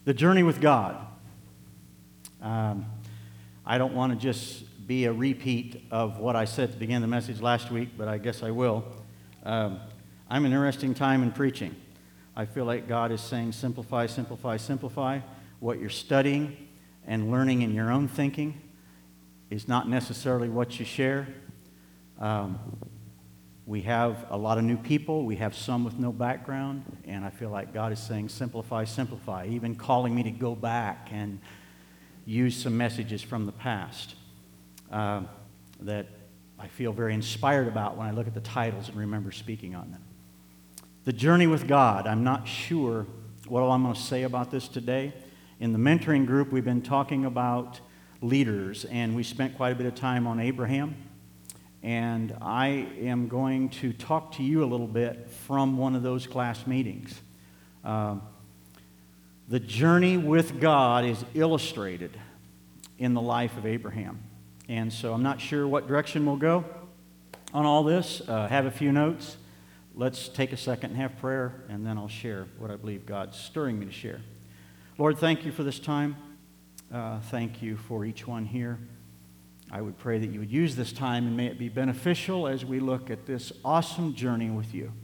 The journey with God. I don't want to just be a repeat of what I said at the beginning of the message last week, but I guess I will. I'm in an interesting time in preaching. I feel like God is saying, simplify, simplify, simplify. What you're studying and learning in your own thinking is not necessarily what you share. We have a lot of new people. We have some with no background. And I feel like God is saying, simplify, simplify. Even calling me to go back and use some messages from the past that I feel very inspired about when I look at the titles and remember speaking on them. The journey with God. I'm not sure what I'm going to say about this today. In the mentoring group, we've been talking about leaders, and we spent quite a bit of time on Abraham. And I am going to talk to you a little bit from one of those class meetings. The journey with God is illustrated in the life of Abraham. And so I'm not sure what direction we'll go on all this. Have a few notes. Let's take a second and have prayer, and then I'll share what I believe God's stirring me to share. Lord, thank you for this time. Thank you for each one here. I would pray that you would use this time and may it be beneficial as we look at this awesome journey with you.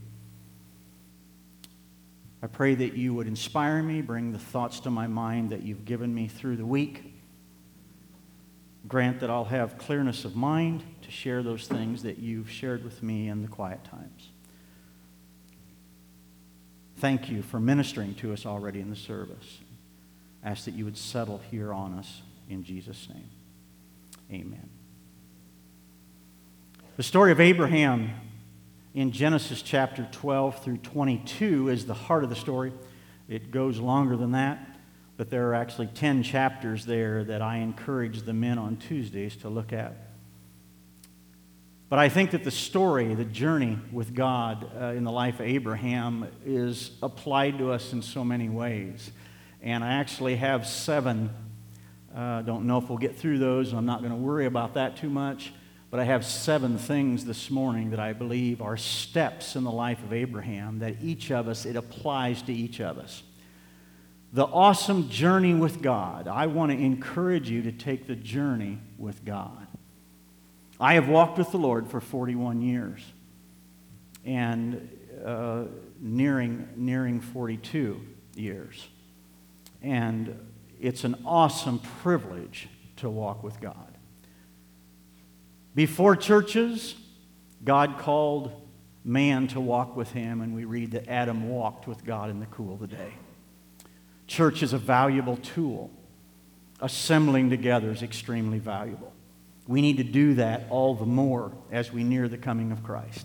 I pray that you would inspire me, bring the thoughts to my mind that you've given me through the week. Grant that I'll have clearness of mind to share those things that you've shared with me in the quiet times. Thank you for ministering to us already in the service. I ask that you would settle here on us in Jesus' name. Amen. The story of Abraham in Genesis chapter 12 through 22 is the heart of the story. It goes longer than that, but there are actually 10 chapters there that I encourage the men on Tuesdays to look at. But I think that the story, the journey with God in the life of Abraham is applied to us in so many ways. And I actually have 7. Don't know if we'll get through those. I'm not going to worry about that too much. But I have 7 things this morning that I believe are steps in the life of Abraham that each of us, it applies to each of us. The awesome journey with God. I want to encourage you to take the journey with God. I have walked with the Lord for 41 years and nearing 42 years. And it's an awesome privilege to walk with God. Before churches, God called man to walk with him, and we read that Adam walked with God in the cool of the day. Church is a valuable tool. Assembling together is extremely valuable. We need to do that all the more as we near the coming of Christ.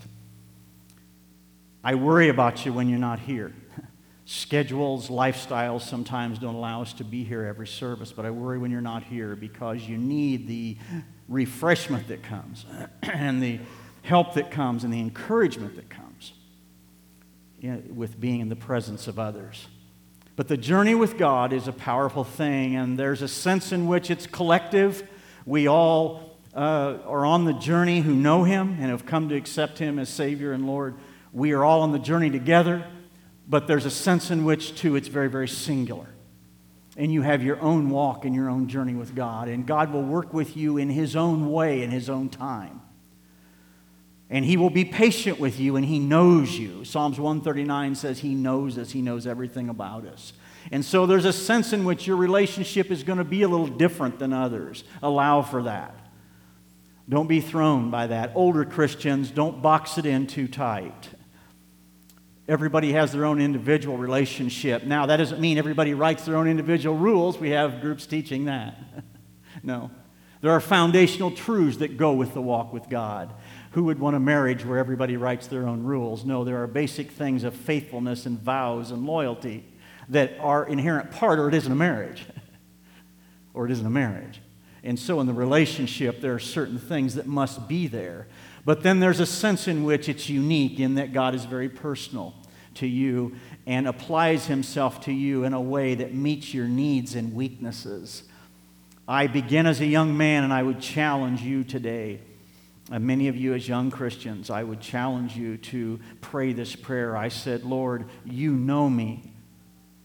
I worry about you when you're not here. Schedules, lifestyles sometimes don't allow us to be here every service, but I worry when you're not here because you need the refreshment that comes and the help that comes and the encouragement that comes with being in the presence of others. But the journey with God is a powerful thing, and there's a sense in which it's collective. We all are on the journey who know Him and have come to accept Him as Savior and Lord. We are all on the journey together, but there's a sense in which, too, it's very, very singular. And you have your own walk and your own journey with God, and God will work with you in His own way, in His own time. And He will be patient with you, and He knows you. Psalms 139 says He knows us. He knows everything about us. And so there's a sense in which your relationship is going to be a little different than others. Allow for that. Don't be thrown by that. Older Christians, don't box it in too tight. Everybody has their own individual relationship. Now, that doesn't mean everybody writes their own individual rules. We have groups teaching that. No. There are foundational truths that go with the walk with God. Who would want a marriage where everybody writes their own rules? No, there are basic things of faithfulness and vows and loyalty that are inherent part, or it isn't a marriage. Or it isn't a marriage. And so in the relationship, there are certain things that must be there. But then there's a sense in which it's unique in that God is very personal to you and applies Himself to you in a way that meets your needs and weaknesses. I began as a young man, and I would challenge you today, and many of you as young Christians, I would challenge you to pray this prayer. I said, Lord, you know me.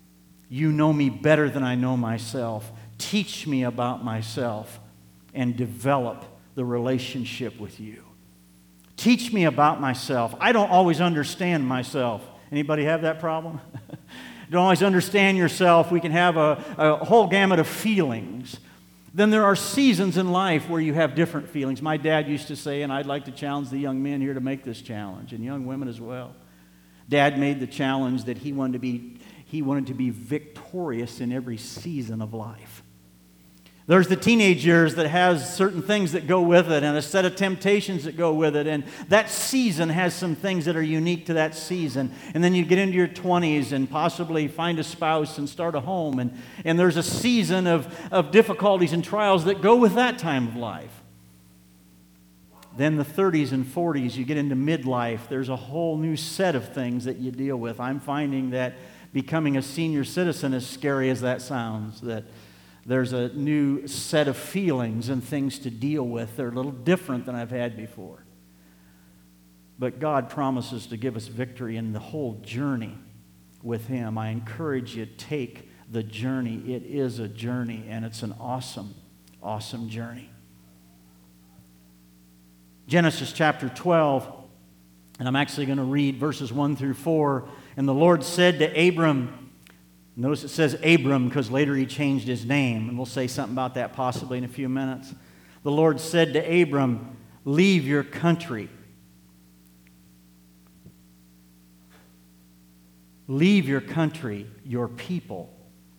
You know me better than I know myself. Teach me about myself and develop the relationship with you. Teach me about myself. I don't always understand myself. Anybody have that problem? Don't always understand yourself. We can have a whole gamut of feelings. Then there are seasons in life where you have different feelings. My dad used to say, and I'd like to challenge the young men here to make this challenge, and young women as well. Dad made the challenge that he wanted to be victorious in every season of life. There's the teenage years that has certain things that go with it and a set of temptations that go with it. And that season has some things that are unique to that season. And then you get into your 20s and possibly find a spouse and start a home. And there's a season of difficulties and trials that go with that time of life. Then the 30s and 40s, you get into midlife. There's a whole new set of things that you deal with. I'm finding that becoming a senior citizen, as scary as that sounds, that there's a new set of feelings and things to deal with. They're a little different than I've had before. But God promises to give us victory in the whole journey with Him. I encourage you to take the journey. It is a journey, and it's an awesome, awesome journey. Genesis chapter 12, and I'm actually going to read verses 1 through 4. And the Lord said to Abram, notice it says Abram because later he changed his name, and we'll say something about that possibly in a few minutes. The Lord said to Abram, leave your country. Leave your country, your people,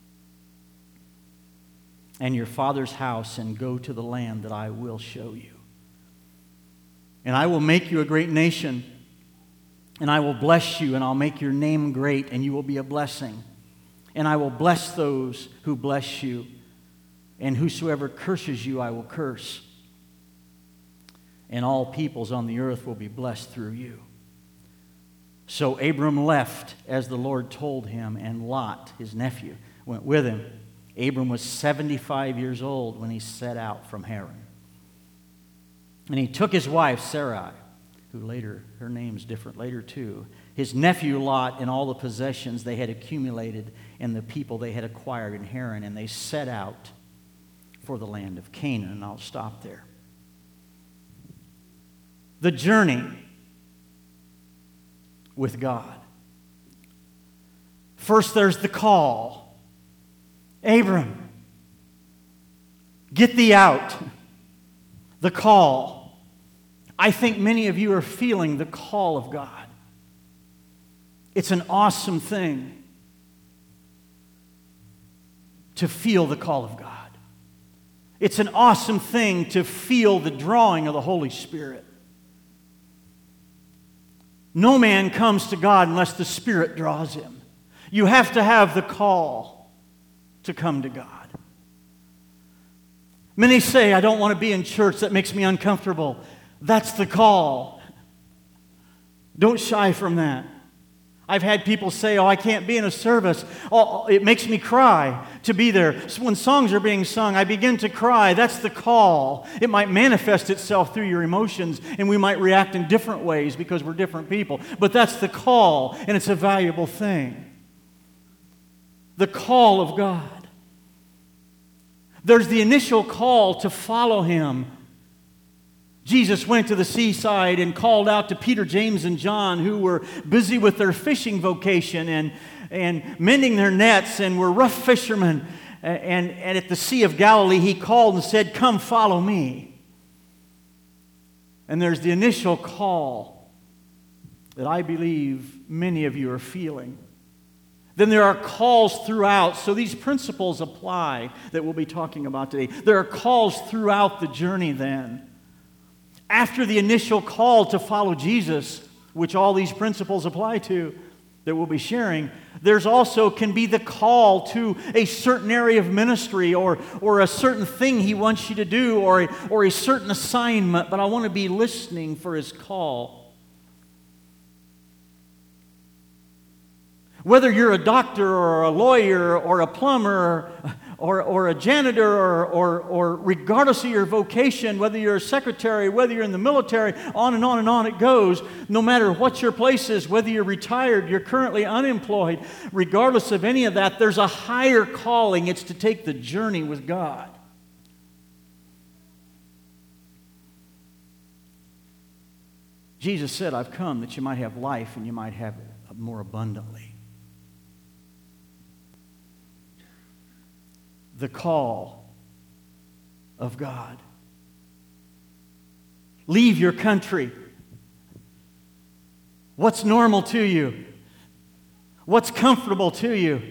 and your father's house, and go to the land that I will show you. And I will make you a great nation, and I will bless you, and I'll make your name great, and you will be a blessing. And I will bless those who bless you, and whosoever curses you, I will curse. And all peoples on the earth will be blessed through you. So Abram left as the Lord told him, and Lot, his nephew, went with him. Abram was 75 years old when he set out from Haran. And he took his wife, Sarai, who later, her name's different later too, his nephew Lot, and all the possessions they had accumulated and the people they had acquired in Haran, and they set out for the land of Canaan. And I'll stop there. The journey with God. First, there's the call. Abram, get thee out. The call. I think many of you are feeling the call of God. It's an awesome thing to feel the call of God. It's an awesome thing to feel the drawing of the Holy Spirit. No man comes to God unless the Spirit draws him. You have to have the call to come to God. Many say, I don't want to be in church. That makes me uncomfortable. That's the call. Don't shy from that. I've had people say, I can't be in a service. Oh, it makes me cry to be there. So when songs are being sung, I begin to cry. That's the call. It might manifest itself through your emotions, and we might react in different ways because we're different people. But that's the call, and it's a valuable thing. The call of God. There's the initial call to follow Him. Jesus went to the seaside and called out to Peter, James, and John, who were busy with their fishing vocation and mending their nets and were rough fishermen. And at the Sea of Galilee, He called and said, come follow me. And there's the initial call that I believe many of you are feeling. Then there are calls throughout. So these principles apply that we'll be talking about today. There are calls throughout the journey then. After the initial call to follow Jesus, which all these principles apply to, that we'll be sharing, there's also can be the call to a certain area of ministry or a certain thing He wants you to do or a certain assignment, but I want to be listening for His call. Whether you're a doctor or a lawyer or a plumber or a janitor or regardless of your vocation, whether you're a secretary, whether you're in the military, on and on it goes. No matter what your place is, whether you're retired, you're currently unemployed, regardless of any of that, there's a higher calling. It's to take the journey with God. Jesus said, I've come that you might have life and you might have it more abundantly. The call of God. Leave your country. What's normal to you? What's comfortable to you?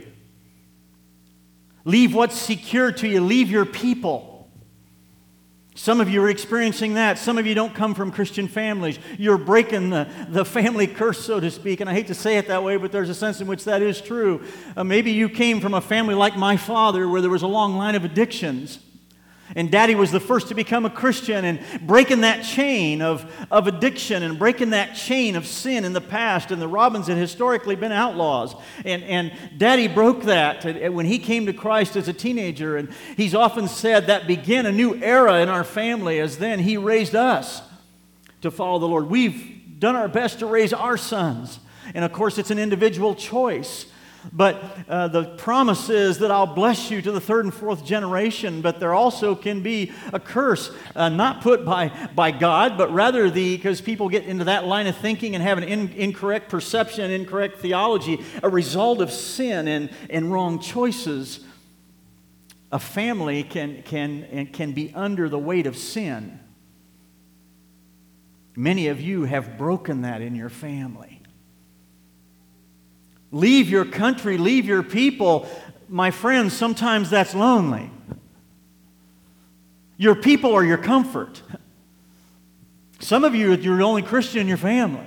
Leave what's secure to you. Leave your people. Some of you are experiencing that. Some of you don't come from Christian families. You're breaking the family curse, so to speak. And I hate to say it that way, but there's a sense in which that is true. Maybe you came from a family like my father where there was a long line of addictions. And Daddy was the first to become a Christian, and breaking that chain of addiction and breaking that chain of sin in the past. And the Robins had historically been outlaws. And Daddy broke that when he came to Christ as a teenager. And he's often said that began a new era in our family, as then he raised us to follow the Lord. We've done our best to raise our sons. And of course, it's an individual choice. But the promise is that I'll bless you to the third and fourth generation. But there also can be a curse, not put by God, but rather because people get into that line of thinking and have an incorrect perception, incorrect theology, a result of sin and wrong choices. A family can be under the weight of sin. Many of you have broken that in your family. Leave your country, leave your people. My friends, sometimes that's lonely. Your people are your comfort. Some of you, you're the only Christian in your family.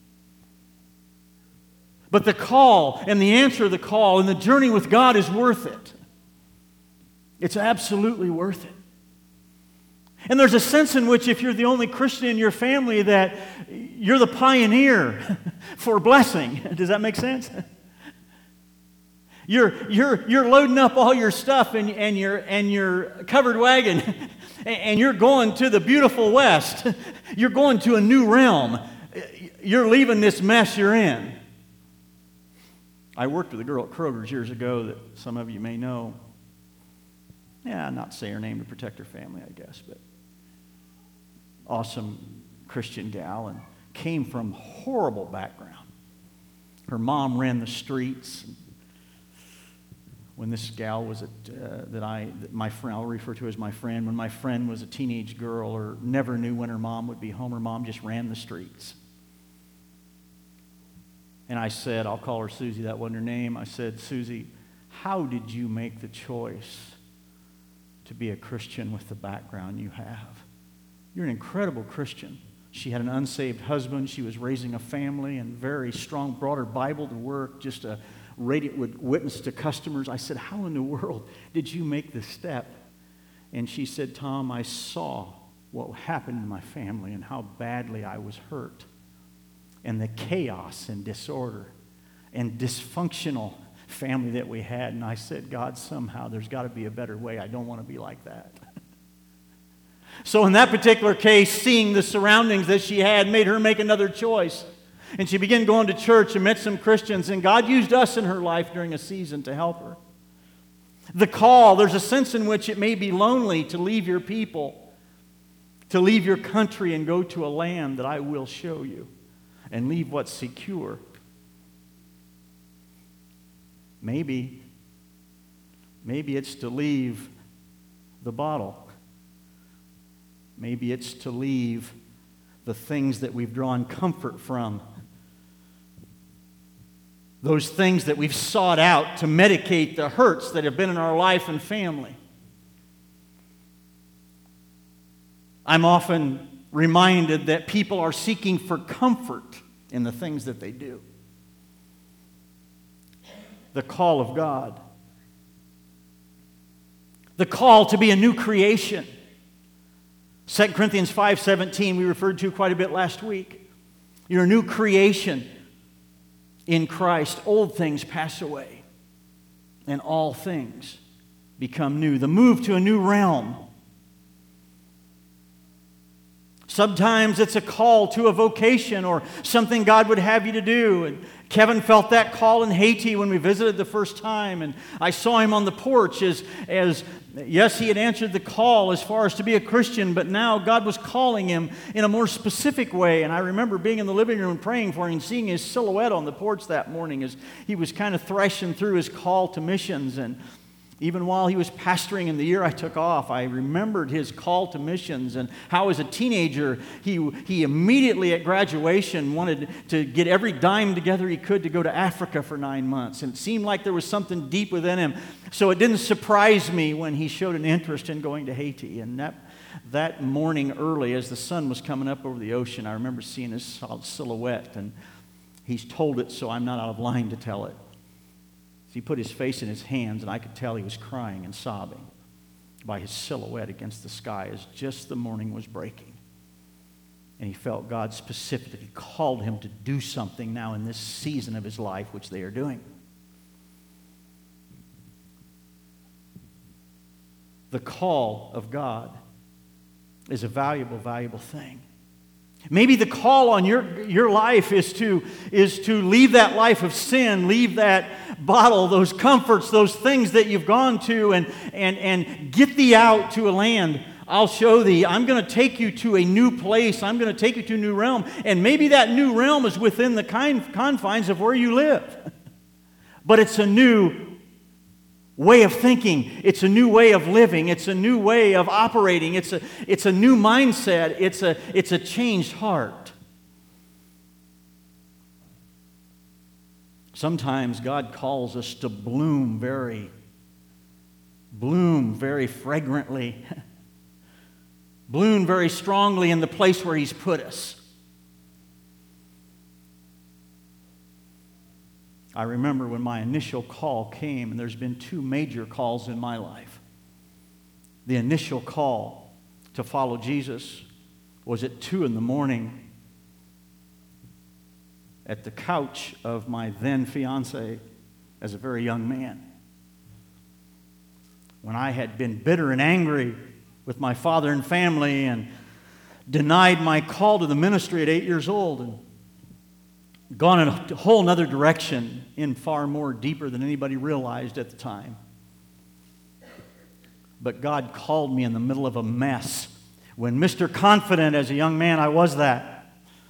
But the call and the answer to the call and the journey with God is worth it. It's absolutely worth it. And there's a sense in which if you're the only Christian in your family that you're the pioneer for blessing. Does that make sense? You're loading up all your stuff and your covered wagon and you're going to the beautiful West. You're going to a new realm. You're leaving this mess you're in. I worked with a girl at Kroger's years ago that some of you may know. Yeah, not say her name to protect her family, I guess, but awesome Christian gal and came from horrible background. Her mom ran the streets. When this gal was my friend, I'll refer to as my friend, when my friend was a teenage girl or never knew when her mom would be home, her mom just ran the streets. And I said, I'll call her Susie, that wasn't her name. I said, Susie, how did you make the choice to be a Christian with the background you have? You're an incredible Christian. She had an unsaved husband. She was raising a family and very strong, brought her Bible to work, just a radiant witness to customers. I said, how in the world did you make this step? And she said, Tom, I saw what happened in my family and how badly I was hurt and the chaos and disorder and dysfunctional family that we had. And I said, God, somehow there's got to be a better way. I don't want to be like that. So in that particular case, seeing the surroundings that she had made her make another choice. And she began going to church and met some Christians. And God used us in her life during a season to help her. The call, there's a sense in which it may be lonely to leave your people, to leave your country and go to a land that I will show you, and leave what's secure. Maybe it's to leave the bottle. Maybe it's to leave the things that we've drawn comfort from. Those things that we've sought out to medicate the hurts that have been in our life and family. I'm often reminded that people are seeking for comfort in the things that they do. The call of God. The call to be a new creation. 2 Corinthians 5:17 we referred to quite a bit last week. You're a new creation in Christ. Old things pass away, and all things become new. The move to a new realm. Sometimes it's a call to a vocation or something God would have you to do. And Kevin felt that call in Haiti when we visited the first time. And I saw him on the porch as yes, he had answered the call as far as to be a Christian, but now God was calling him in a more specific way. And I remember being in the living room praying for him and seeing his silhouette on the porch that morning as he was kind of threshing through his call to missions. And even while he was pastoring in the year I took off, I remembered his call to missions and how as a teenager he immediately at graduation wanted to get every dime together he could to go to Africa for 9 months. And it seemed like there was something deep within him. So it didn't surprise me when he showed an interest in going to Haiti. And that morning early as the sun was coming up over the ocean, I remember seeing his silhouette. And he's told it, so I'm not out of line to tell it. He put his face in his hands, and I could tell he was crying and sobbing by his silhouette against the sky as just the morning was breaking. And he felt God specifically called him to do something now in this season of his life, which they are doing. The call of God is a valuable, valuable thing. Maybe the call on your life is to leave that life of sin, leave that bottle, those comforts, those things that you've gone to, and get thee out to a land. I'll show thee. I'm going to take you to a new place. I'm going to take you to a new realm. And maybe that new realm is within the confines of where you live. But it's a new way of thinking. It's a new way of living. It's a new way of operating. It's a new mindset. It's a changed heart. Sometimes God calls us to bloom very fragrantly, bloom very strongly in the place where He's put us. I remember when my initial call came, and there's been 2 major calls in my life. The initial call to follow Jesus was at 2 in the morning at the couch of my then fiancée as a very young man. When I had been bitter and angry with my father and family and denied my call to the ministry at 8 years old and gone in a whole other direction in far more deeper than anybody realized at the time. But God called me in the middle of a mess. When Mr. Confident, as a young man, I was that.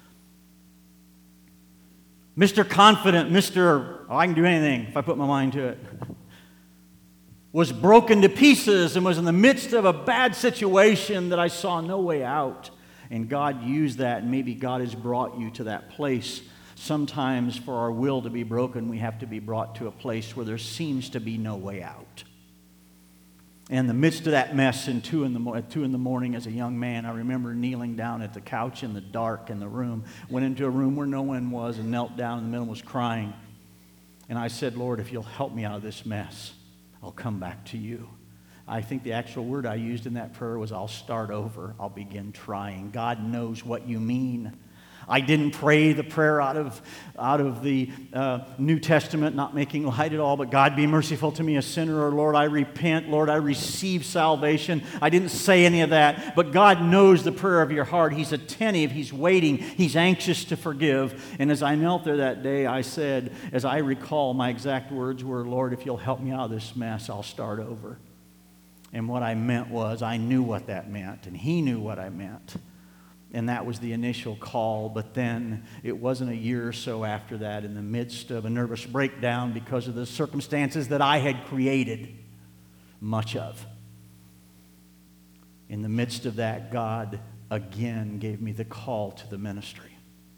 Mr. Confident, I can do anything if I put my mind to it, was broken to pieces and was in the midst of a bad situation that I saw no way out. And God used that, and maybe God has brought you to that place. Sometimes for our will to be broken, we have to be brought to a place where there seems to be no way out. In the midst of that mess at 2 in the morning as a young man, I remember kneeling down at the couch in the dark in the room, went into a room where no one was and knelt down in the middle and was crying. And I said, Lord, if you'll help me out of this mess, I'll come back to you. I think the actual word I used in that prayer was, I'll start over. I'll begin trying. God knows what you mean. I didn't pray the prayer out of the New Testament, not making light at all, but God be merciful to me, a sinner, or Lord, I repent, Lord, I receive salvation. I didn't say any of that, but God knows the prayer of your heart. He's attentive, He's waiting, He's anxious to forgive. And as I knelt there that day, I said, as I recall, my exact words were, Lord, if you'll help me out of this mess, I'll start over. And what I meant was, I knew what that meant, and He knew what I meant. And that was the initial call, but then it wasn't a year or so after that, in the midst of a nervous breakdown because of the circumstances that I had created much of. In the midst of that, God again gave me the call to the ministry.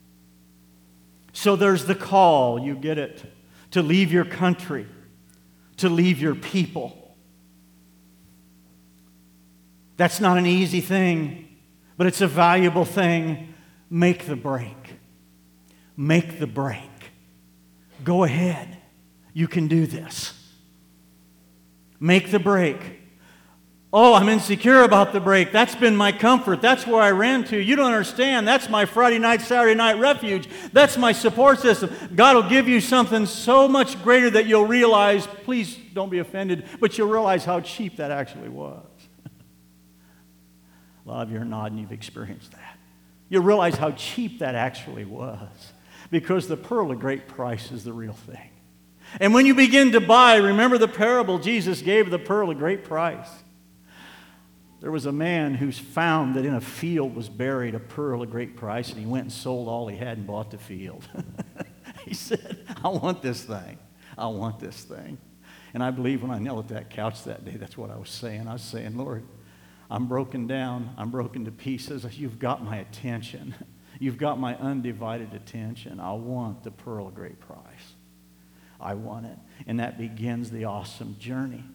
So there's the call, you get it, to leave your country, to leave your people. That's not an easy thing. But it's a valuable thing. Make the break. Make the break. Go ahead. You can do this. Make the break. Oh, I'm insecure about the break. That's been my comfort. That's where I ran to. You don't understand. That's my Friday night, Saturday night refuge. That's my support system. God will give you something so much greater that you'll realize, please don't be offended, but you'll realize how cheap that actually was. A lot of you are nodding, you've experienced that. You'll realize how cheap that actually was, because the pearl of great price is the real thing. And when you begin to buy, remember the parable Jesus gave, the pearl of great price. There was a man who's found that in a field was buried a pearl of great price, and he went and sold all he had and bought the field. He said, I want this thing. I want this thing. And I believe when I knelt at that couch that day, that's what I was saying. I was saying, Lord, I'm broken down. I'm broken to pieces. You've got my attention. You've got my undivided attention. I want the pearl of great price. I want it. And that begins the awesome journey.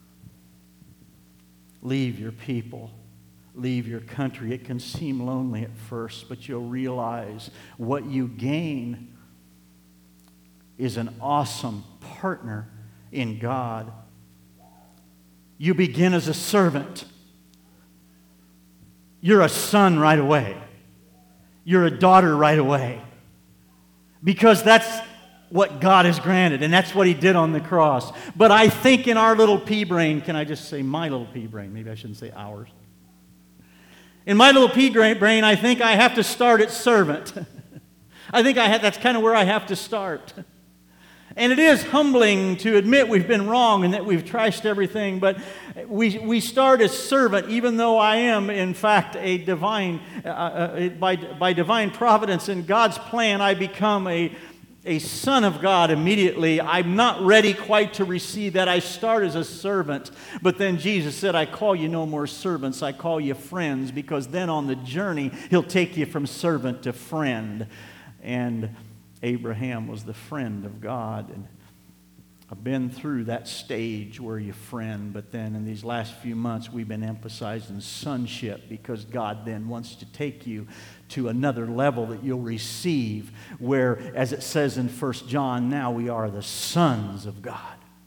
Leave your people. Leave your country. It can seem lonely at first, but you'll realize what you gain is an awesome partner in God. You begin as a servant. You're a son right away. You're a daughter right away. Because that's what God has granted, and that's what He did on the cross. But I think in our little pea brain, can I just say my little pea brain? Maybe I shouldn't say ours. In my little pea brain, I think I have to start at servant. I think that's kind of where I have to start. And it is humbling to admit we've been wrong and that we've trashed everything, but we start as servant, even though I am, in fact, a divine, by divine providence in God's plan, I become a son of God immediately. I'm not ready quite to receive that. I start as a servant, but then Jesus said, I call you no more servants, I call you friends, because then on the journey, He'll take you from servant to friend. And Abraham was the friend of God, and I've been through that stage where you friend, but then in these last few months we've been emphasizing sonship, because God then wants to take you to another level that you'll receive, where, as it says in 1 John, now we are the sons of God.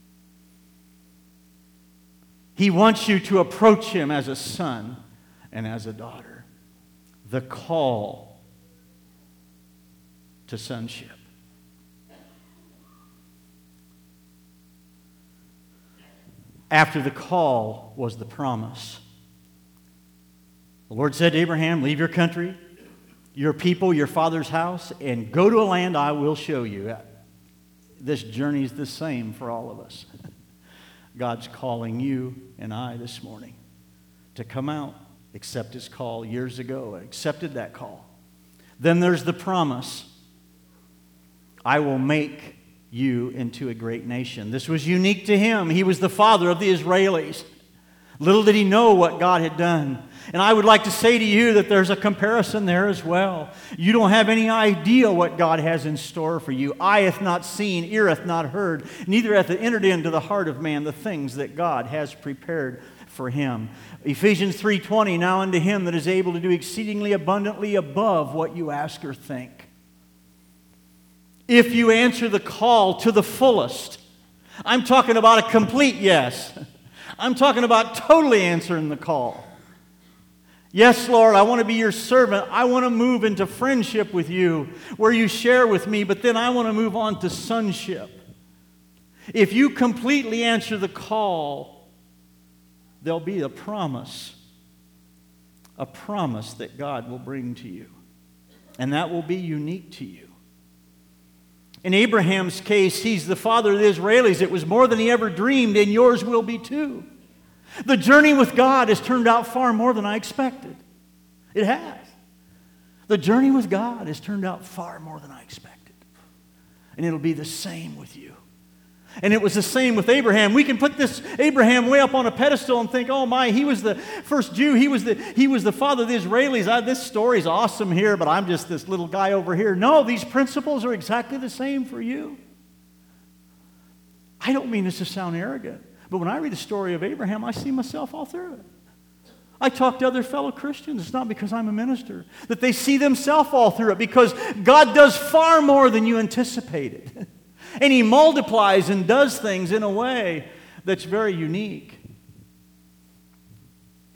He wants you to approach Him as a son and as a daughter. The call to sonship. After the call was the promise. The Lord said to Abraham, leave your country, your people, your father's house, and go to a land I will show you. This journey is the same for all of us. God's calling you and I this morning to come out, accept His call years ago. I accepted that call. Then there's the promise. I will make you into a great nation. This was unique to him. He was the father of the Israelis. Little did he know what God had done. And I would like to say to you that there's a comparison there as well. You don't have any idea what God has in store for you. Eye hath not seen, ear hath not heard, neither hath it entered into the heart of man the things that God has prepared for him. Ephesians 3:20, now unto Him that is able to do exceedingly abundantly above what you ask or think. If you answer the call to the fullest, I'm talking about a complete yes. I'm talking about totally answering the call. Yes, Lord, I want to be your servant. I want to move into friendship with you where you share with me, but then I want to move on to sonship. If you completely answer the call, there'll be a promise that God will bring to you. And that will be unique to you. In Abraham's case, he's the father of the Israelis. It was more than he ever dreamed, and yours will be too. The journey with God has turned out far more than I expected. It has. The journey with God has turned out far more than I expected. And it'll be the same with you. And it was the same with Abraham. We can put this Abraham way up on a pedestal and think, oh my, he was the first Jew. He was the father of the Israelis. This story's awesome here, but I'm just this little guy over here. No, these principles are exactly the same for you. I don't mean this to sound arrogant, but when I read the story of Abraham, I see myself all through it. I talk to other fellow Christians. It's not because I'm a minister, that they see themselves all through it, because God does far more than you anticipated. And He multiplies and does things in a way that's very unique.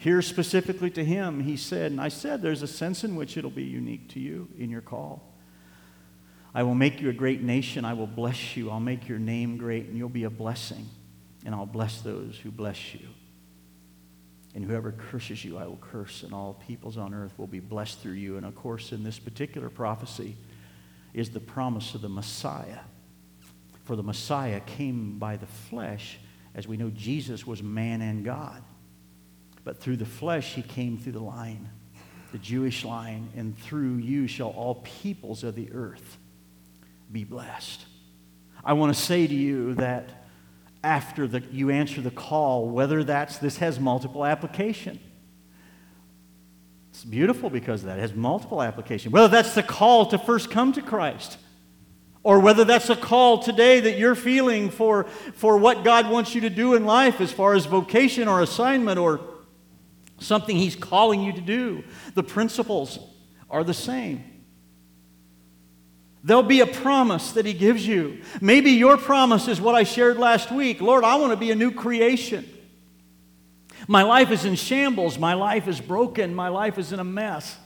Here specifically to him, he said, and I said, there's a sense in which it'll be unique to you in your call. I will make you a great nation. I will bless you. I'll make your name great, and you'll be a blessing. And I'll bless those who bless you. And whoever curses you, I will curse, and all peoples on earth will be blessed through you. And of course, in this particular prophecy is the promise of the Messiah. For the Messiah came by the flesh. As we know, Jesus was man and God. But through the flesh, he came through the line, the Jewish line, and through you shall all peoples of the earth be blessed. I want to say to you that after you answer the call, whether this has multiple application. It's beautiful because of that. It has multiple application. Whether that's the call to first come to Christ, or whether that's a call today that you're feeling for what God wants you to do in life as far as vocation or assignment or something he's calling you to do. The principles are the same. There'll be a promise that he gives you. Maybe your promise is what I shared last week. Lord, I want to be a new creation. My life is in shambles. My life is broken. My life is in a mess.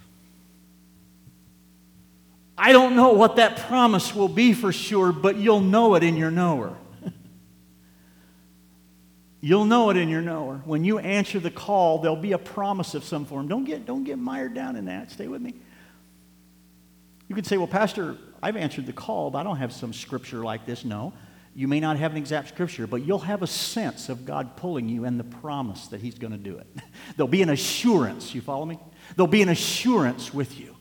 I don't know what that promise will be for sure, but you'll know it in your knower. You'll know it in your knower. When you answer the call, there'll be a promise of some form. Don't get mired down in that. Stay with me. You could say, well, Pastor, I've answered the call, but I don't have some scripture like this. No, you may not have an exact scripture, but you'll have a sense of God pulling you and the promise that he's going to do it. There'll be an assurance. You follow me? There'll be an assurance with you.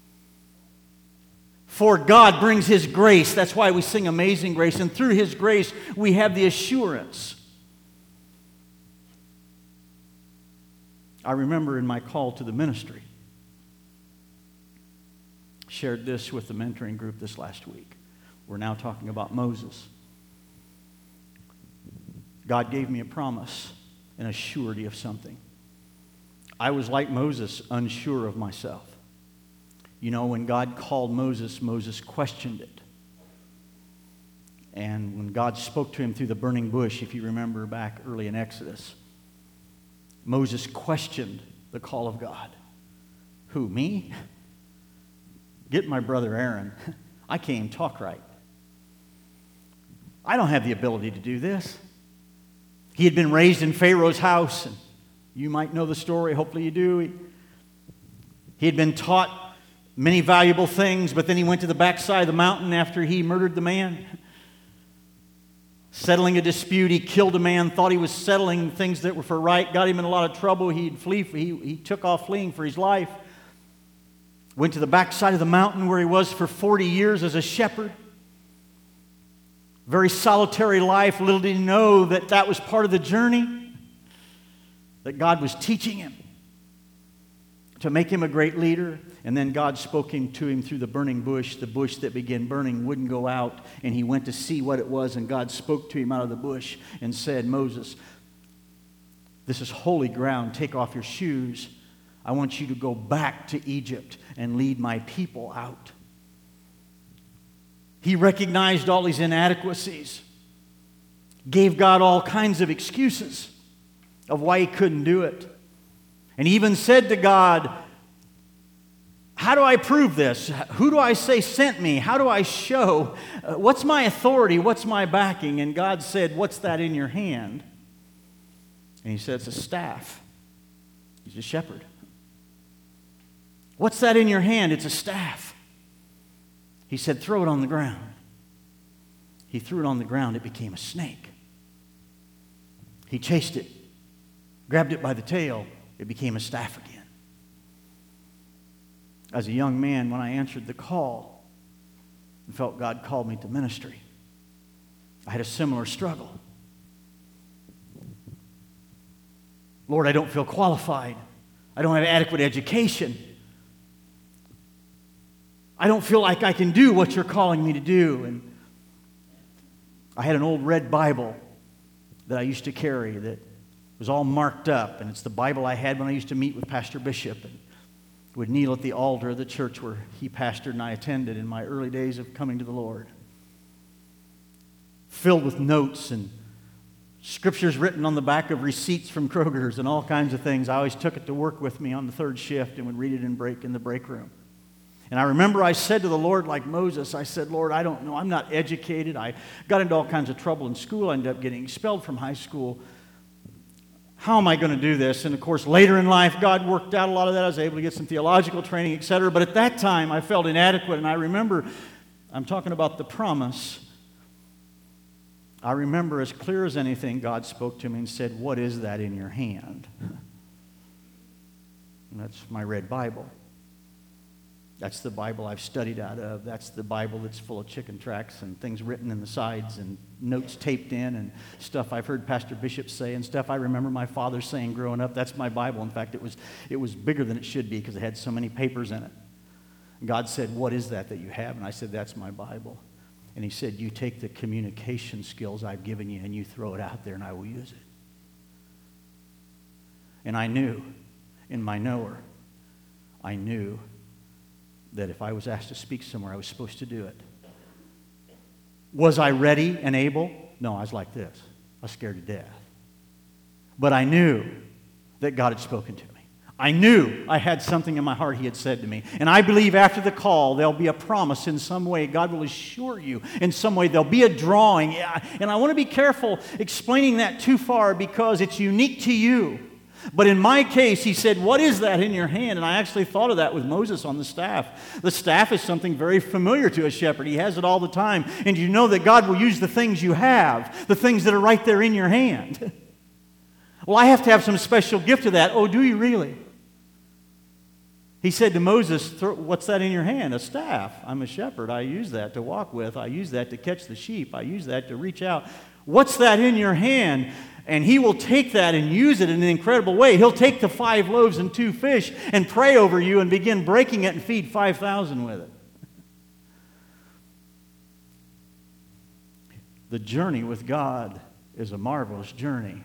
For God brings his grace. That's why we sing Amazing Grace. And through his grace, we have the assurance. I remember in my call to the ministry, shared this with the mentoring group this last week. We're now talking about Moses. God gave me a promise and a surety of something. I was like Moses, unsure of myself. You know, when God called Moses, Moses questioned it. And when God spoke to him through the burning bush, if you remember back early in Exodus, Moses questioned the call of God. Who, me? Get my brother Aaron. I can't even talk right. I don't have the ability to do this. He had been raised in Pharaoh's house, and you might know the story. Hopefully you do. He had been taught many valuable things, but then he went to the backside of the mountain after he murdered the man. Settling a dispute, he killed a man, thought he was settling things that were for right, got him in a lot of trouble. He took off fleeing for his life. Went to the backside of the mountain where he was for 40 years as a shepherd. Very solitary life. Little did he know that that was part of the journey, that God was teaching him to make him a great leader. And then God spoke to him through the burning bush. The bush that began burning wouldn't go out, and he went to see what it was, and God spoke to him out of the bush and said, Moses, this is holy ground. Take off your shoes. I want you to go back to Egypt and lead my people out. He recognized all his inadequacies, gave God all kinds of excuses of why he couldn't do it, and even said to God, how do I prove this? Who do I say sent me? How do I show? What's my authority? What's my backing? And God said, what's that in your hand? And he said, it's a staff. He's a shepherd. What's that in your hand? It's a staff. He said, throw it on the ground. He threw it on the ground. It became a snake. He chased it, grabbed it by the tail. It became a staff again. As a young man, when I answered the call and felt God called me to ministry, I had a similar struggle. Lord, I don't feel qualified. I don't have adequate education. I don't feel like I can do what you're calling me to do. And I had an old red Bible that I used to carry that was all marked up, and it's the Bible I had when I used to meet with Pastor Bishop and would kneel at the altar of the church where he pastored and I attended in my early days of coming to the Lord. Filled with notes and scriptures written on the back of receipts from Kroger's and all kinds of things. I always took it to work with me on the third shift and would read it in the break room. And I remember I said to the Lord, like Moses, I said, Lord, I don't know. I'm not educated. I got into all kinds of trouble in school. I ended up getting expelled from high school. How am I going to do this? And of course, later in life, God worked out a lot of that. I was able to get some theological training, etc. But at that time, I felt inadequate. And I remember, I'm talking about the promise. I remember as clear as anything, God spoke to me and said, what is that in your hand? And that's my red Bible. That's the Bible I've studied out of. That's the Bible that's full of chicken tracks and things written in the sides and notes taped in and stuff I've heard Pastor Bishop say and stuff I remember my father saying growing up. That's my Bible. In fact, it was bigger than it should be because it had so many papers in it. God said, what is that you have? And I said, that's my Bible. And he said, you take the communication skills I've given you and you throw it out there and I will use it. And I knew, in my knower, I knew that if I was asked to speak somewhere, I was supposed to do it. Was I ready and able? No, I was like this. I was scared to death. But I knew that God had spoken to me. I knew I had something in my heart He had said to me. And I believe after the call, there'll be a promise in some way. God will assure you in some way. There'll be a drawing. And I want to be careful explaining that too far because it's unique to you. But in my case, He said, what is that in your hand? And I actually thought of that with Moses on the staff. The staff is something very familiar to a shepherd. He has it all the time. And you know that God will use the things you have, the things that are right there in your hand. Well, I have to have some special gift to that. Oh, do you really? He said to Moses, what's that in your hand? A staff. I'm a shepherd. I use that to walk with. I use that to catch the sheep. I use that to reach out. What's that in your hand? And He will take that and use it in an incredible way. He'll take the 5 loaves and 2 fish and pray over you and begin breaking it and feed 5,000 with it. The journey with God is a marvelous journey.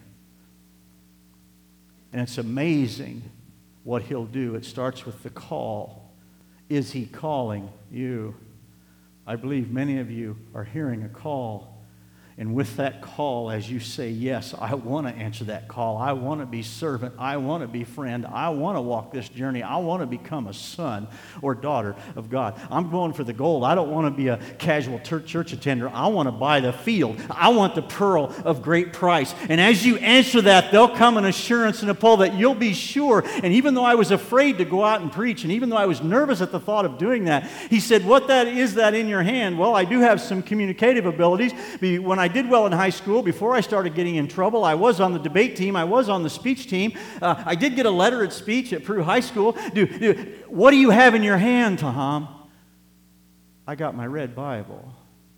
And it's amazing what He'll do. It starts with the call. Is He calling you? I believe many of you are hearing a call. And with that call, as you say, yes, I want to answer that call. I want to be servant. I want to be friend. I want to walk this journey. I want to become a son or daughter of God. I'm going for the gold. I don't want to be a casual church attender. I want to buy the field. I want the pearl of great price. And as you answer that, there'll come an assurance and a pull that you'll be sure. And even though I was afraid to go out and preach, and even though I was nervous at the thought of doing that, He said, what that is that in your hand? Well, I do have some communicative abilities. When I did well in high school, before I started getting in trouble, I was on the debate team. I was on the speech team. I did get a letter at speech at Peru High School. What do you have in your hand, Taham? I got my red Bible.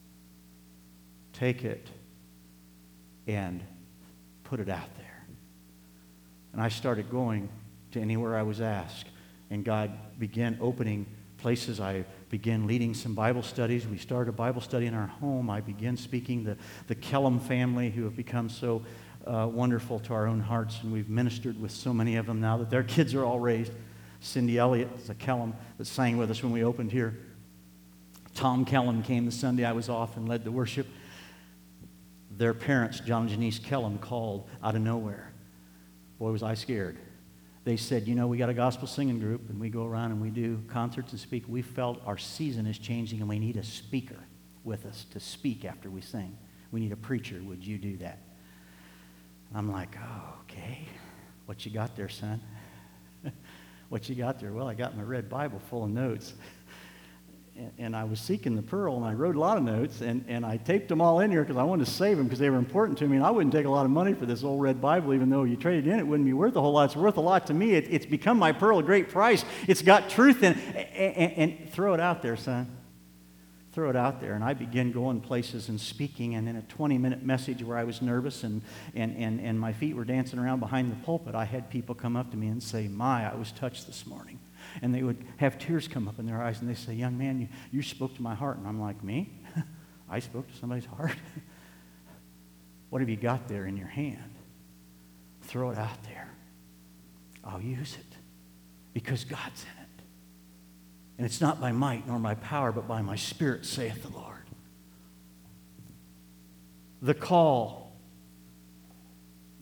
Take it and put it out there. And I started going to anywhere I was asked. And God began opening places. I began leading some Bible studies. We started a Bible study in our home. I began speaking the Kellum family, who have become so wonderful to our own hearts, and we've ministered with so many of them now that their kids are all raised. Cindy Elliott is a Kellum that sang with us when we opened here. Tom Kellum came the Sunday I was off and led the worship. Their parents, John and Janice Kellum, called out of nowhere. Boy, was I scared. They said, we got a gospel singing group, and we go around and we do concerts and speak. We felt our season is changing, and we need a speaker with us to speak after we sing. We need a preacher. Would you do that? I'm like, oh, okay. What you got there, son? What you got there? Well, I got my red Bible full of notes. And I was seeking the pearl, and I wrote a lot of notes, and I taped them all in here because I wanted to save them because they were important to me, and I wouldn't take a lot of money for this old red Bible, even though you traded in, it wouldn't be worth a whole lot. It's worth a lot to me. It's become my pearl of great price. It's got truth in it. And throw it out there, son. Throw it out there. And I began going places and speaking, and in a 20-minute message where I was nervous and my feet were dancing around behind the pulpit, I had people come up to me and say, I was touched this morning. And they would have tears come up in their eyes, and they say, young man, you spoke to my heart. And I'm like, me? I spoke to somebody's heart? What have you got there in your hand? Throw it out there. I'll use it because God's in it. And it's not by might nor by power, but by my Spirit, saith the Lord. The call.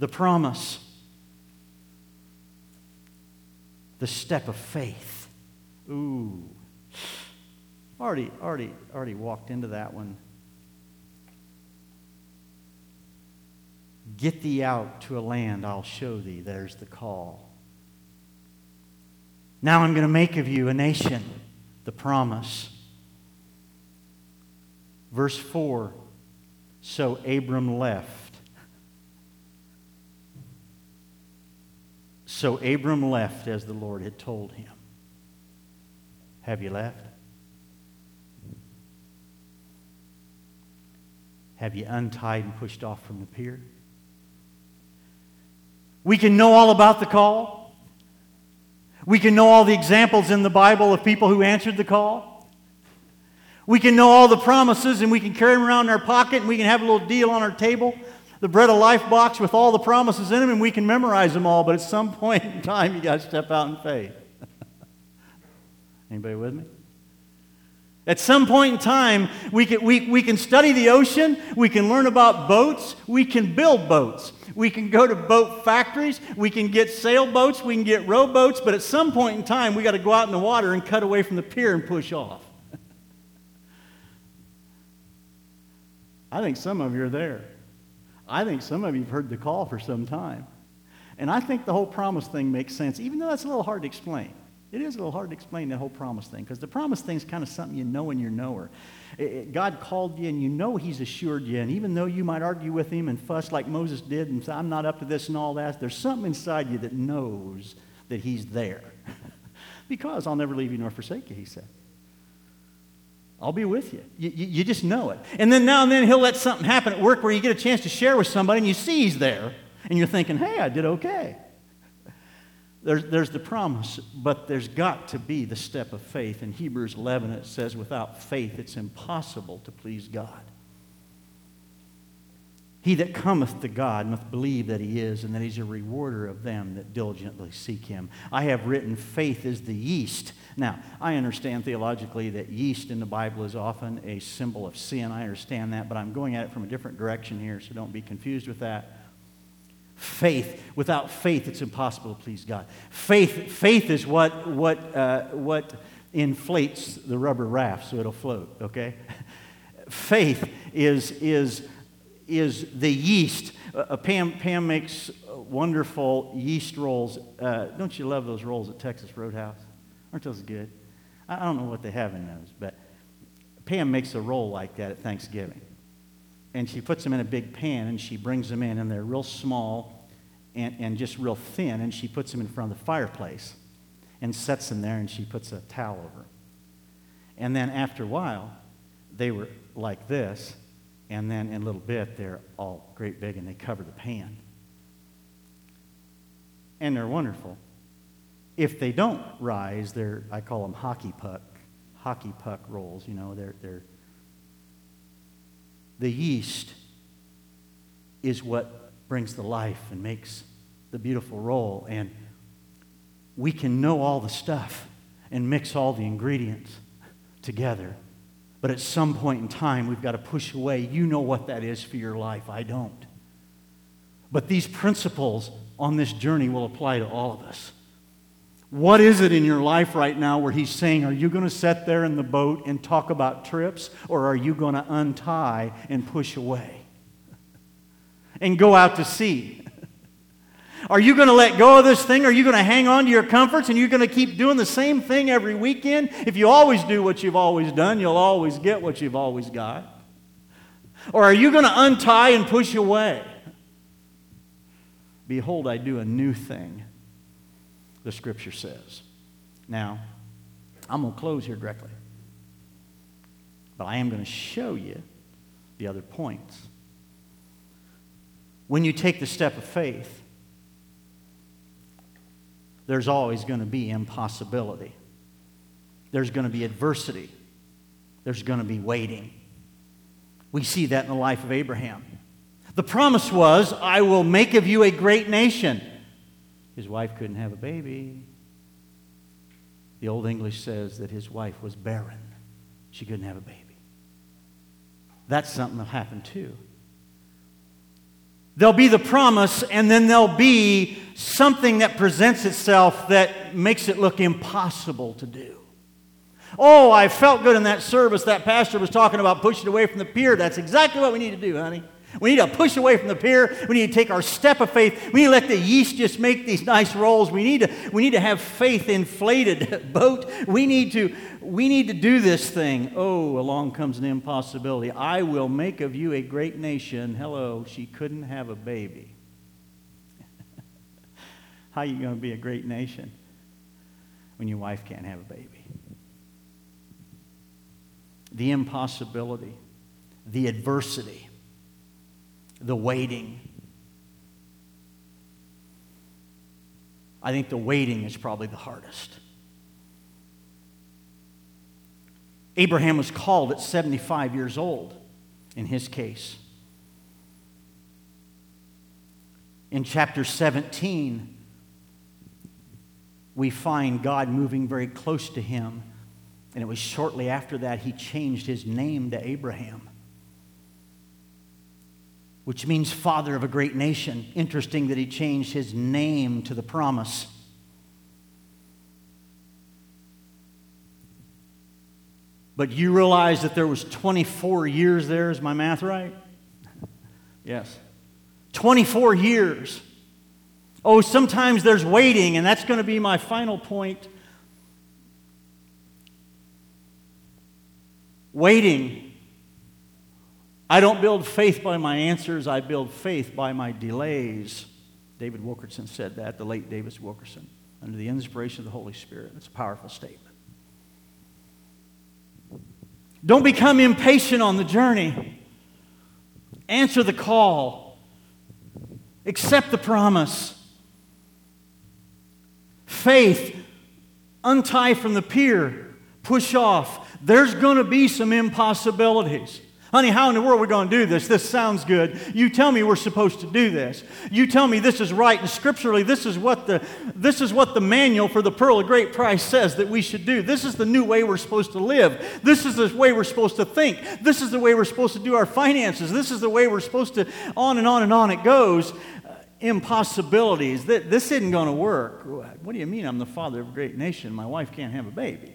the promise, the step of faith. Ooh. Already walked into that one. Get thee out to a land I'll show thee. There's the call. Now I'm going to make of you a nation. The promise. Verse 4. So Abram left. So Abram left as the Lord had told him. Have you left? Have you untied and pushed off from the pier? We can know all about the call. We can know all the examples in the Bible of people who answered the call. We can know all the promises, and we can carry them around in our pocket, and we can have a little deal on our table, the Bread of Life box with all the promises in them, and we can memorize them all, but at some point in time, you got to step out in faith. Anybody with me? At some point in time, we can study the ocean, we can learn about boats, we can build boats. We can go to boat factories, we can get sailboats, we can get rowboats, but at some point in time, we got to go out in the water and cut away from the pier and push off. I think some of you are there. I think some of you have heard the call for some time. And I think the whole promise thing makes sense, even though that's a little hard to explain. It is a little hard to explain the whole promise thing, because the promise thing is kind of something you know in your knower. God called you, and you know He's assured you, and even though you might argue with Him and fuss like Moses did and say, I'm not up to this and all that, there's something inside you that knows that He's there. Because I'll never leave you nor forsake you, He said. I'll be with you. You just know it. And then now and then He'll let something happen at work where you get a chance to share with somebody, and you see He's there, and you're thinking, hey, I did okay. There's the promise, but there's got to be the step of faith. In Hebrews 11, it says, without faith, it's impossible to please God. He that cometh to God must believe that He is, and that He's a rewarder of them that diligently seek Him. I have written, faith is the yeast. Now, I understand theologically that yeast in the Bible is often a symbol of sin. I understand that, but I'm going at it from a different direction here, so don't be confused with that. Faith. Without faith, it's impossible to please God. Faith is what inflates the rubber raft so it'll float, okay? Faith is the yeast. Pam makes wonderful yeast rolls. Don't you love those rolls at Texas Roadhouse? Aren't those good? I don't know what they have in those, but Pam makes a roll like that at Thanksgiving. And she puts them in a big pan, and she brings them in, and they're real small and just real thin, and she puts them in front of the fireplace and sets them there, and she puts a towel over them. And then after a while, they were like this, and then in a little bit, they're all great big, and they cover the pan. And they're wonderful. If they don't rise, I call them hockey puck rolls, you know, they're the yeast is what brings the life and makes the beautiful roll. And we can know all the stuff and mix all the ingredients together. But at some point in time, we've got to push away. You know what that is for your life. I don't. But these principles on this journey will apply to all of us. What is it in your life right now where He's saying, are you going to sit there in the boat and talk about trips, or are you going to untie and push away and go out to sea? Are you going to let go of this thing? Are you going to hang on to your comforts, and you're going to keep doing the same thing every weekend? If you always do what you've always done, you'll always get what you've always got. Or are you going to untie and push away? Behold, I do a new thing, the Scripture says. Now, I'm going to close here directly. But I am going to show you the other points. When you take the step of faith, there's always going to be impossibility. There's going to be adversity. There's going to be waiting. We see that in the life of Abraham. The promise was, I will make of you a great nation. His wife couldn't have a baby. The Old English says that his wife was barren. She couldn't have a baby. That's something that happened too. There'll be the promise, and then there'll be something that presents itself that makes it look impossible to do. Oh, I felt good in that service. That pastor was talking about pushing away from the pier. That's exactly what we need to do, honey. We need to push away from the pier. We need to take our step of faith. We need to let the yeast just make these nice rolls. We need to have faith-inflated boat. We need to do this thing. Oh, along comes an impossibility. I will make of you a great nation. Hello, she couldn't have a baby. How are you going to be a great nation when your wife can't have a baby? The impossibility, the adversity, the waiting. I think the waiting is probably the hardest. Abraham was called at 75 years old in his case. In chapter 17, we find God moving very close to him. And it was shortly after that he changed his name to Abraham, which means father of a great nation. Interesting that he changed his name to the promise. But you realize that there was 24 years there, is my math right? Yes. 24 years. Oh, sometimes there's waiting, and that's going to be my final point. Waiting. I don't build faith by my answers. I build faith by my delays. David Wilkerson said that, the late David Wilkerson, under the inspiration of the Holy Spirit. It's a powerful statement. Don't become impatient on the journey. Answer the call. Accept the promise. Faith. Untie from the pier. Push off. There's going to be some impossibilities. Honey, how in the world are we going to do this? This sounds good. You tell me we're supposed to do this. You tell me this is right. And scripturally, this is what the manual for the pearl of great price says that we should do. This is the new way we're supposed to live. This is the way we're supposed to think. This is the way we're supposed to do our finances. This is the way we're supposed to, on and on and on it goes. Impossibilities. This isn't going to work. What do you mean I'm the father of a great nation? My wife can't have a baby.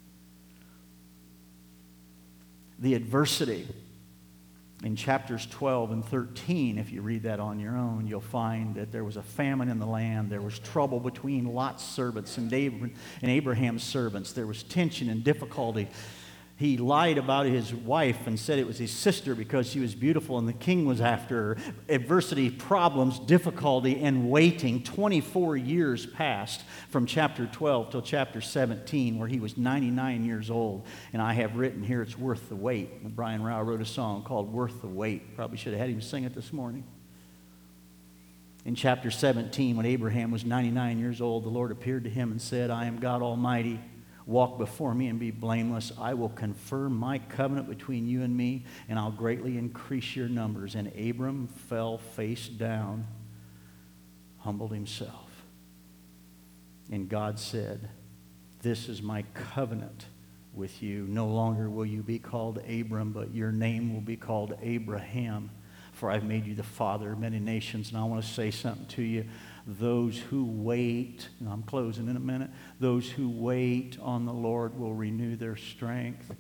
The adversity in chapters 12 and 13, if you read that on your own, you'll find that there was a famine in the land. There was trouble between Lot's servants and Abraham's servants. There was tension and difficulty. He lied about his wife and said it was his sister because she was beautiful and the king was after her. Adversity, problems, difficulty, and waiting. 24 years passed from chapter 12 till chapter 17, where he was 99 years old. And I have written here, it's worth the wait. And Brian Rao wrote a song called Worth the Wait. Probably should have had him sing it this morning. In chapter 17, when Abraham was 99 years old, the Lord appeared to him and said, I am God Almighty. Walk before me and be blameless. I will confirm my covenant between you and me, and I'll greatly increase your numbers. And Abram fell face down, humbled himself. And God said, this is my covenant with you. No longer will you be called Abram, but your name will be called Abraham. For I've made you the father of many nations. And I want to say something to you. Those who wait, and I'm closing in a minute, those who wait on the Lord will renew their strength.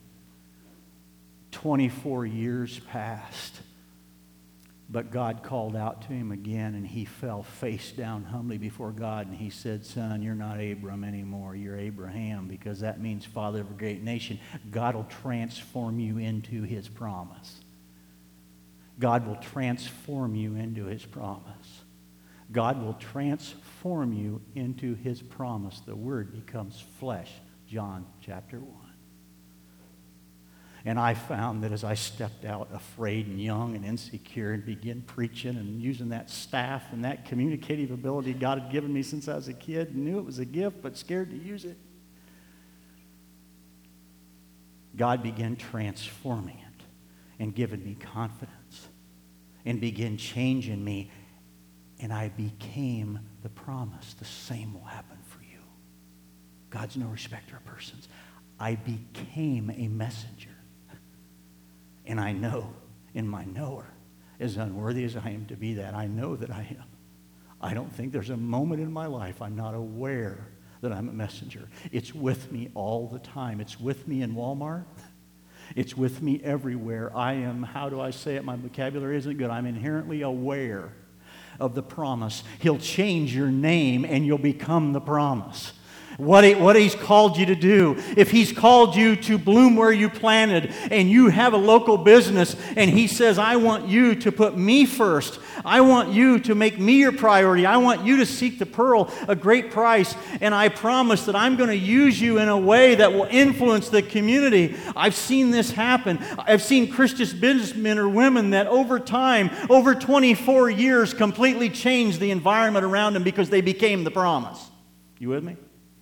24 years passed, but God called out to him again, and he fell face down humbly before God, and he said, son, you're not Abram anymore, you're Abraham, because that means father of a great nation. God will transform you into his promise. God will transform you into his promise. God will transform you into his promise. The word becomes flesh. John chapter 1. And I found that as I stepped out afraid and young and insecure and began preaching and using that staff and that communicative ability God had given me since I was a kid, knew it was a gift but scared to use it, God began transforming it and giving me confidence and began changing me. And I became the promise. The same will happen for you. God's no respecter of persons. I became a messenger. And I know in my knower as unworthy as I am to be that. I know that I am. I don't think there's a moment in my life I'm not aware that I'm a messenger. It's with me all the time. It's with me in Walmart. It's with me everywhere. I am, how do I say it? My vocabulary isn't good. I'm inherently aware of the promise. He'll change your name and you'll become the promise. What He's called you to do. If He's called you to bloom where you planted and you have a local business and He says, I want you to put me first. I want you to make me your priority. I want you to seek the pearl, a great price. And I promise that I'm going to use you in a way that will influence the community. I've seen this happen. I've seen Christian businessmen or women that over time, over 24 years, completely changed the environment around them because they became the promise. You with me?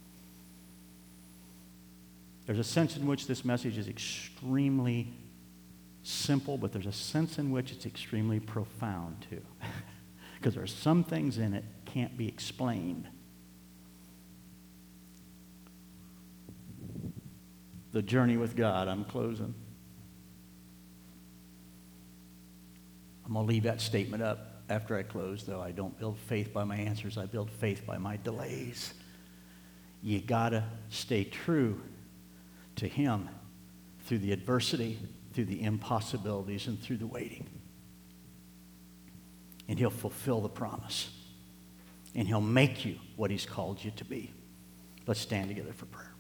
There's a sense in which this message is extremely simple, but there's a sense in which it's extremely profound too. Because there are some things in it can't be explained. The journey with God, I'm closing. I'm going to leave that statement up after I close, though. I don't build faith by my answers. I build faith by my delays. You got to stay true to Him through the adversity, through the impossibilities, and through the waiting. And He'll fulfill the promise. And He'll make you what He's called you to be. Let's stand together for prayer.